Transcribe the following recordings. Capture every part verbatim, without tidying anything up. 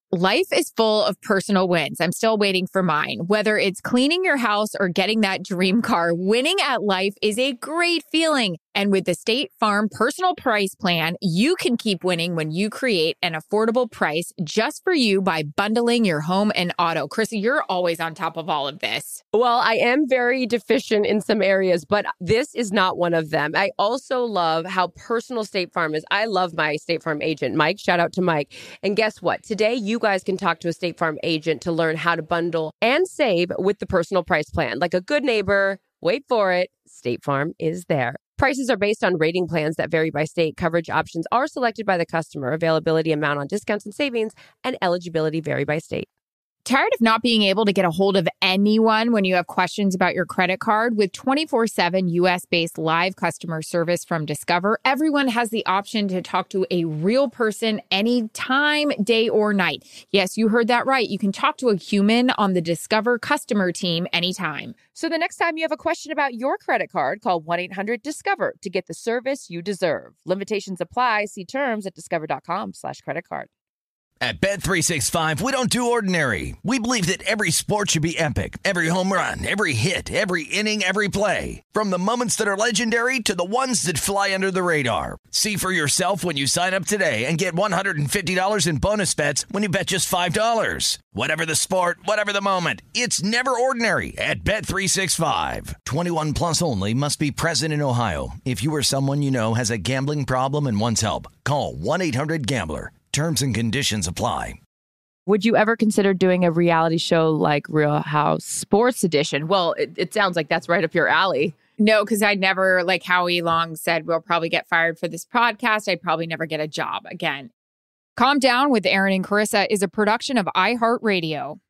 Life is full of personal wins. I'm still waiting for mine. Whether it's cleaning your house or getting that dream car, winning at life is a great feeling. And with the State Farm Personal Price Plan, you can keep winning when you create an affordable price just for you by bundling your home and auto. Krista, you're always on top of all of this. Well, I am very deficient in some areas, but this is not one of them. I also love how personal State Farm is. I love my State Farm agent, Mike. Shout out to Mike. And guess what? Today, you guys can talk to a State Farm agent to learn how to bundle and save with the Personal Price Plan. Like a good neighbor, wait for it, State Farm is there. Prices are based on rating plans that vary by state. Coverage options are selected by the customer. Availability, amount on discounts and savings, and eligibility vary by state. Tired of not being able to get a hold of anyone when you have questions about your credit card? With twenty-four seven U S-based live customer service from Discover, everyone has the option to talk to a real person anytime, day or night. Yes, you heard that right. You can talk to a human on the Discover customer team anytime. So the next time you have a question about your credit card, call one eight hundred discover to get the service you deserve. Limitations apply. See terms at discover.com slash credit card. At Bet three sixty-five, we don't do ordinary. We believe that every sport should be epic. Every home run, every hit, every inning, every play. From the moments that are legendary to the ones that fly under the radar. See for yourself when you sign up today and get one hundred fifty dollars in bonus bets when you bet just five dollars. Whatever the sport, whatever the moment, it's never ordinary at Bet three sixty-five. twenty-one plus only. Must be present in Ohio. If you or someone you know has a gambling problem and wants help, call one eight hundred gambler. Terms and conditions apply. Would you ever consider doing a reality show like Real House Sports Edition? Well, it, it sounds like that's right up your alley. No, because I'd never, like Howie Long said, we'll probably get fired for this podcast. I'd probably never get a job again. Calm Down with Aaron and Carissa is a production of iHeartRadio.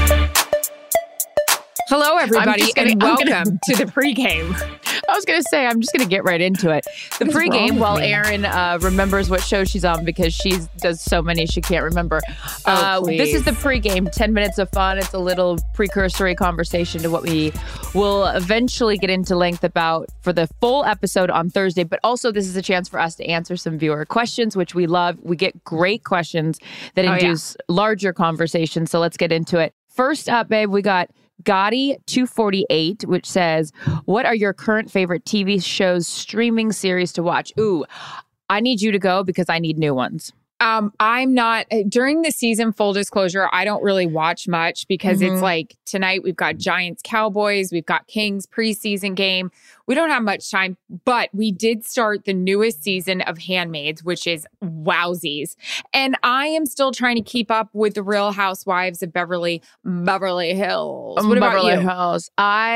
Hello, everybody, gonna, and welcome gonna... to the pregame. I was going to say, I'm just going to get right into it. The What's pregame, while me? Erin uh, remembers what show she's on because she does so many she can't remember. Oh, uh, please. This is the pregame, ten minutes of fun. It's a little precursory conversation to what we will eventually get into length about for the full episode on Thursday. But also, this is a chance for us to answer some viewer questions, which we love. We get great questions that Oh, induce yeah. larger conversations. So let's get into it. First up, babe, we got Gotti two forty-eight, which says, what are your current favorite T V shows, streaming series to watch? Ooh, I need you to go because I need new ones. Um, I'm not, during the season, full disclosure, I don't really watch much because Mhm. it's like tonight we've got Giants, Cowboys, we've got Kings preseason game. We don't have much time, but we did start the newest season of Handmaids, which is wowsies. And I am still trying to keep up with the Real Housewives of Beverly, Beverly Hills. What about Beverly you? Hills.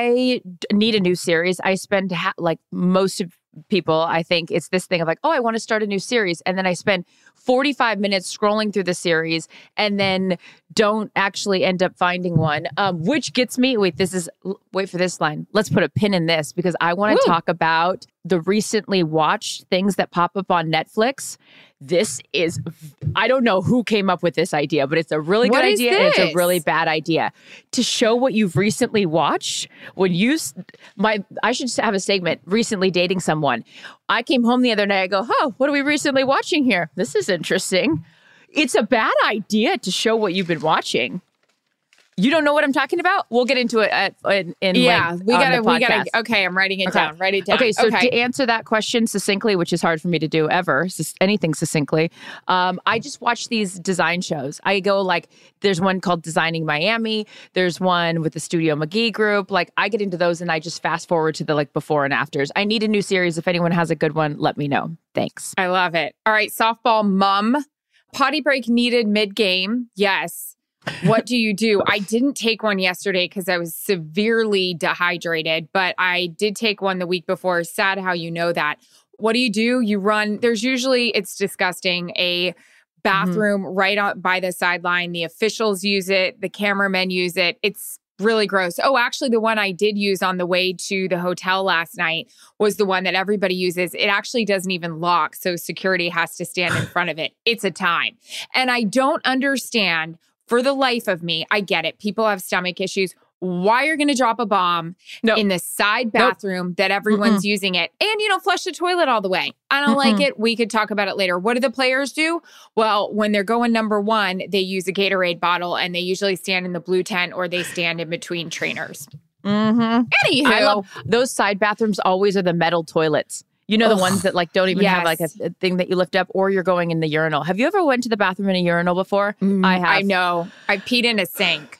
I d- need a new series. I spend ha- like most of people, I think it's this thing of like, oh, I want to start a new series. And then I spend forty-five minutes scrolling through the series and then don't actually end up finding one, um, which gets me, wait, this is, wait for this line. Let's put a pin in this because I want to talk about the recently watched things that pop up on Netflix. This is, I don't know who came up with this idea, but it's a really What good is idea and it's a this? really bad idea. To show what you've recently watched, when you, s- my, I should have a segment, recently dating someone. I came home the other night, I go, oh, what are we recently watching here? This is interesting. It's a bad idea to show what you've been watching. You don't know what I'm talking about? We'll get into it at, in, in Yeah, length we on gotta, the we gotta, podcast. okay, I'm writing it Okay. down, write it down. Okay, so okay. to answer that question succinctly, which is hard for me to do ever, sus- anything succinctly, um, I just watch these design shows. I go like, there's one called Designing Miami. There's one with the Studio McGee group. Like I get into those and I just fast forward to the like before and afters. I need a new series. If anyone has a good one, let me know. Thanks. I love it. All right, softball mom. Potty break needed mid-game. Yes. What do you do? I didn't take one yesterday because I was severely dehydrated, but I did take one the week before. Sad how you know that. What do you do? You run. There's usually, it's disgusting, a bathroom mm-hmm. right on, by the sideline. The officials use it. The cameramen use it. It's really gross. Oh, actually, the one I did use on the way to the hotel last night was the one that everybody uses. It actually doesn't even lock, so security has to stand in front of it. It's a time. And I don't understand, for the life of me, I get it. People have stomach issues. why you're going to drop a bomb Nope. in the side bathroom nope. that everyone's Mm-mm. using it. And you don't flush the toilet all the way. I don't Mm-mm. like it. We could talk about it later. What do the players do? Well, when they're going number one, they use a Gatorade bottle and they usually stand in the blue tent or they stand in between trainers. Mm-hmm. Anywho. I love those side bathrooms always are the metal toilets. You know, the Ugh. ones that like don't even yes. have like a, a thing that you lift up, or you're going in the urinal. Have you ever went to the bathroom in a urinal before? Mm, I have. I know. I peed in a sink.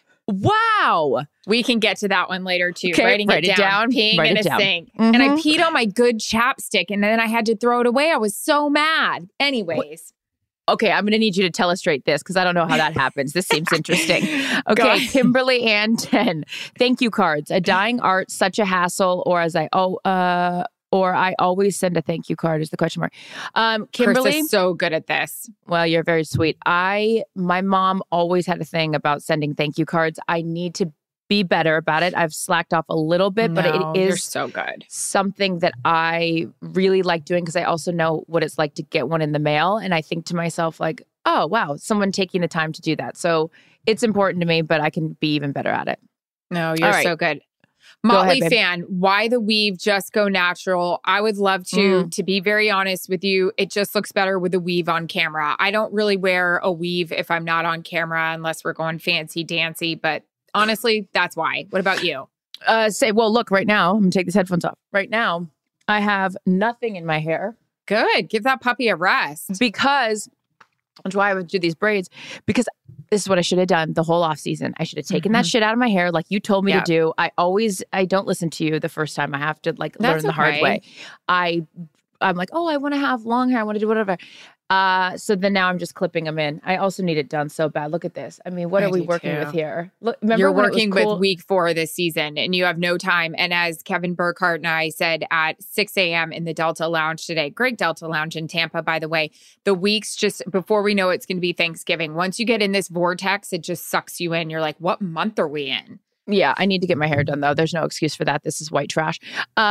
Wow. We can get to that one later too. Okay, Writing write it, it down, down. Peeing write in it a down. sink. Mm-hmm. And I peed on my good chapstick and then I had to throw it away. I was so mad. Anyways. Okay, I'm going to need you to illustrate this because I don't know how that happens. This seems interesting. Okay, Kimberly Ann ten. Thank you cards. A dying art, such a hassle, or as I, oh, uh, or I always send a thank you card is the question mark. Um, Kimberly. Chris is so good at this. Well, you're very sweet. I, my mom always had a thing about sending thank you cards. I need to be better about it. I've slacked off a little bit, no, but it is you're so good. Something that I really like doing because I also know what it's like to get one in the mail. And I think to myself like, oh, wow, someone taking the time to do that. So it's important to me, but I can be even better at it. No, you're right. so good. Motley ahead, fan, why the weave? Just go natural. I would love to, mm. to be very honest with you. It just looks better with a weave on camera. I don't really wear a weave if I'm not on camera unless we're going fancy dancy, but honestly, that's why. What about you? Uh, say, well, look, right now, I'm going to take these headphones off. Right now, I have nothing in my hair. Good. Give that puppy a rest. Because, that's why I would do these braids, because this is what I should have done the whole off season. I should have taken mm-hmm. that shit out of my hair like you told me yep. to do. I always, I don't listen to you the first time. I have to like that's learn the okay. hard way. I, I'm like, oh, I want to have long hair. I want to do whatever. Uh, so then now I'm just clipping them in. I also need it done so bad. Look at this. I mean, what I are we working too. with here? Look, remember You're when working it was cool? with week four this season and you have no time. And as Kevin Burkhardt and I said at six a.m. in the Delta Lounge today, great Delta Lounge in Tampa, by the way, the weeks just before we know it's going to be Thanksgiving. Once you get in this vortex, it just sucks you in. You're like, what month are we in? Yeah, I need to get my hair done, though. There's no excuse for that. This is white trash.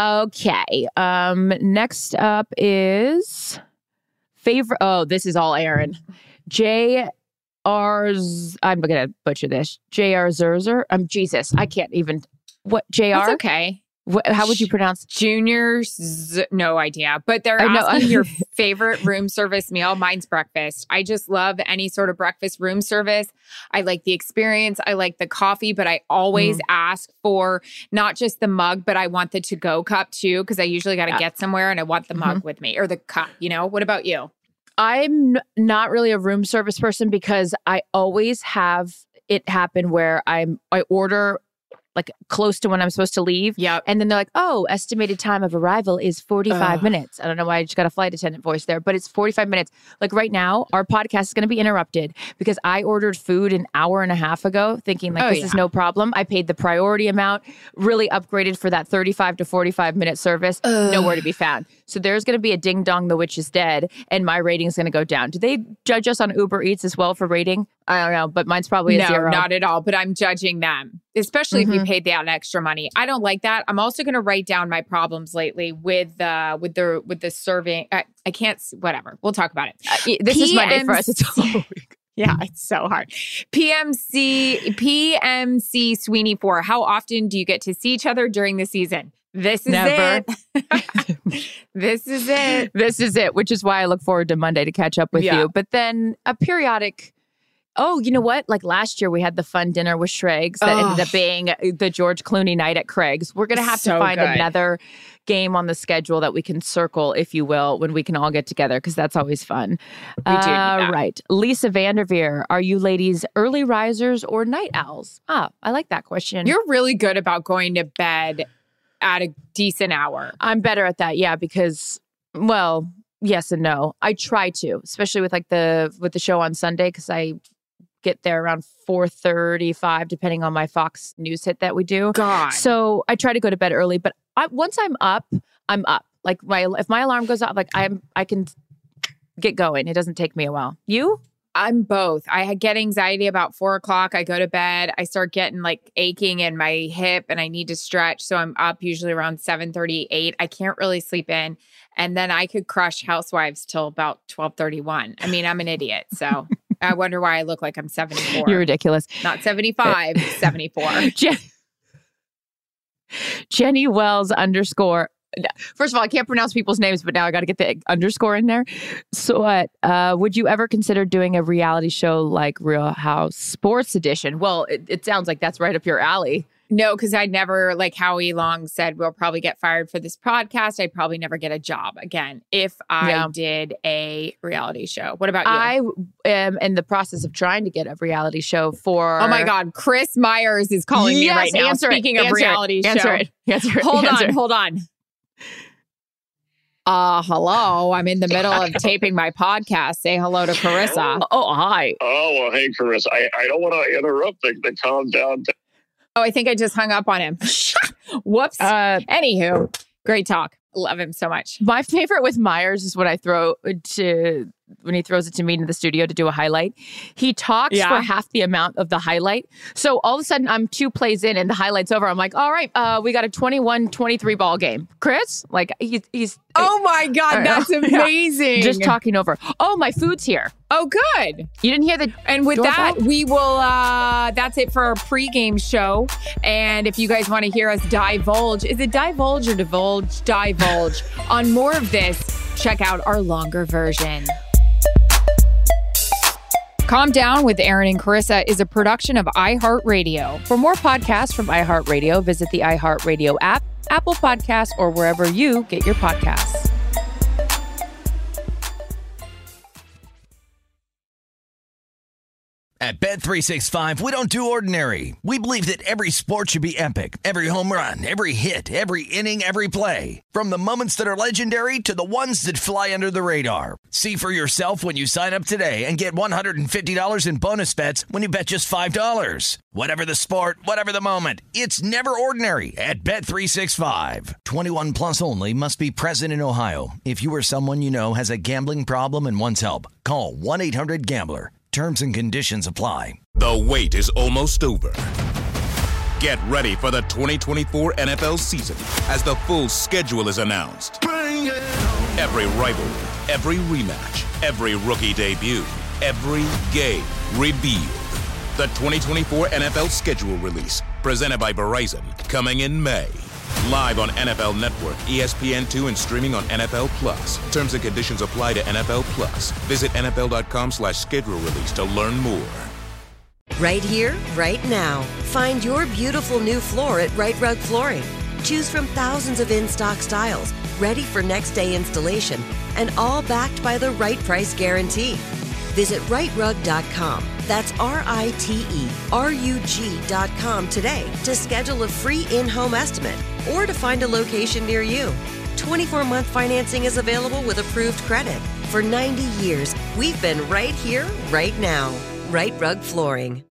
Okay. Um, next up is favorite. Oh, this is all Aaron. J R's. I'm going to butcher this. J R Zerzer. Um, Jesus, I can't even. What, J R? That's okay. What, how would you pronounce? Juniors? Z- no idea. But they're I know. asking your favorite room service meal. Mine's breakfast. I just love any sort of breakfast room service. I like the experience. I like the coffee, but I always mm. ask for not just the mug, but I want the to-go cup too, because I usually got to yeah. get somewhere and I want the mm-hmm. mug with me or the cup, you know? What about you? I'm n- not really a room service person because I always have it happen where I'm I order like close to when I'm supposed to leave. Yeah. And then they're like, oh, estimated time of arrival is forty-five uh. minutes. I don't know why I just got a flight attendant voice there, but it's forty-five minutes. Like right now, our podcast is going to be interrupted because I ordered food an hour and a half ago thinking like, oh, this yeah. is no problem. I paid the priority amount, really upgraded for that thirty-five to forty-five minute service. Uh. Nowhere to be found. So there's going to be a ding dong, the witch is dead, and my rating is going to go down. Do they judge us on Uber Eats as well for rating? I don't know, but mine's probably a no, zero. Not at all. But I'm judging them, especially mm-hmm. if you paid that extra money. I don't like that. I'm also going to write down my problems lately with uh, with the with the serving. I, I can't. Whatever. We'll talk about it. Uh, this P M C- is Monday for us. It's a whole week. Yeah, it's so hard. P M C P M C Sweeney four. How often do you get to see each other during the season? This is Never. it. This is it. This is it, which is why I look forward to Monday to catch up with yeah. you. But then a periodic, oh, you know what? Like last year we had the fun dinner with Shregs that oh. ended up being the George Clooney night at Craig's. We're going to have so to find good. another game on the schedule that we can circle, if you will, when we can all get together, because that's always fun. We do. Uh, right. Lisa Vanderveer, are you ladies early risers or night owls? Ah, I like that question. You're really good about going to bed at a decent hour. I'm better at that, yeah, because, well, yes and no. I try to, especially with like the with the show on Sunday, because I get there around four thirty-five, depending on my Fox News hit that we do. God. So I try to go to bed early, but I, once I'm up, I'm up. Like my if my alarm goes off, like I'm I can get going. It doesn't take me a while. You? I'm both. I get anxiety about four o'clock. I go to bed. I start getting like aching in my hip and I need to stretch. So I'm up usually around seven thirty, eight. I can't really sleep in. And then I could crush Housewives till about twelve thirty-one. I mean, I'm an idiot. So I wonder why I look like I'm seventy-four. You're ridiculous. Not seventy-five, seventy-four. Je- Jenny Wells underscore. First of all, I can't pronounce people's names, but now I got to get the underscore in there. So what? Uh, would you ever consider doing a reality show like Real House Sports Edition? Well, it, it sounds like that's right up your alley. No, because I'd never, like Howie Long said, we'll probably get fired for this podcast. I'd probably never get a job again if I yeah. did a reality show. What about you? I am in the process of trying to get a reality show for... Oh my God, Chris Myers is calling yes, me right now. Answer Speaking it, of answer reality it, show. Answer it, answer it, hold answer on, it. hold on. Uh, hello. I'm in the middle of taping my podcast. Say hello to Carissa. Oh, hi. Oh, well, hey, Carissa. I, I don't want to interrupt things, but calm down. Oh, I think I just hung up on him. Whoops. Uh, Anywho, great talk. Love him so much. My favorite with Myers is when I throw to when he throws it to me into the studio to do a highlight. He talks yeah. for half the amount of the highlight. So all of a sudden I'm two plays in and the highlight's over. I'm like, all right, uh, we got a twenty-one twenty-three ball game. Chris, like he's he's oh my God, that's amazing. Yeah. Just talking over. Oh, my food's here. Oh, good. You didn't hear the And with doorbell? that, we will, uh, that's it for our pregame show. And if you guys want to hear us divulge, is it divulge or divulge? Divulge. On more of this, check out our longer version. Calm Down with Aaron and Carissa is a production of iHeartRadio. For more podcasts from iHeartRadio, visit the iHeartRadio app, Apple Podcasts, or wherever you get your podcasts. At Bet three sixty-five, we don't do ordinary. We believe that every sport should be epic. Every home run, every hit, every inning, every play. From the moments that are legendary to the ones that fly under the radar. See for yourself when you sign up today and get one hundred fifty dollars in bonus bets when you bet just five dollars. Whatever the sport, whatever the moment, it's never ordinary at Bet three sixty-five. twenty-one plus only. Must be present in Ohio. If you or someone you know has a gambling problem and wants help, call one eight hundred gambler. Terms and conditions apply. The wait is almost over. Get ready for the twenty twenty-four N F L season as the full schedule is announced. Every rivalry, every rematch, every rookie debut, every game revealed. The twenty twenty-four N F L schedule release, presented by Verizon, coming in May. Live on N F L Network, E S P N two, and streaming on N F L Plus. Terms and conditions apply to N F L Plus. Visit N F L dot com slash schedule release to learn more. Right here, right now. Find your beautiful new floor at Right Rug Flooring. Choose from thousands of in-stock styles, ready for next day installation, and all backed by the right price guarantee. Visit right rug dot com. That's R I T E R U G dot com today to schedule a free in-home estimate or to find a location near you. twenty-four month financing is available with approved credit. For ninety years, we've been right here, right now. Right Rug Flooring.